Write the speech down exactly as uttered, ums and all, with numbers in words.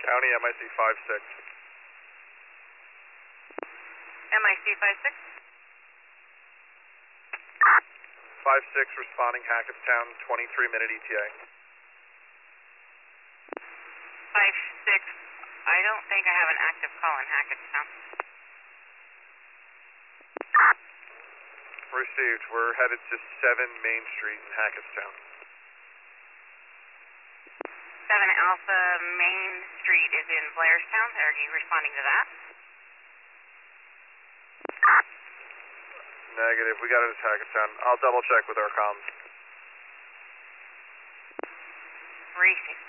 County, M I C five six. M I C five six? five six responding Hackettstown, twenty-three minute E T A. five six, I don't think I have an active call in Hackettstown. Received. We're headed to seven Main Street in Hackettstown. seven Alpha Main Street is in Blairstown. Are you responding to that? Negative. We got it as Hackettstown. I'll double check with our comms. Received.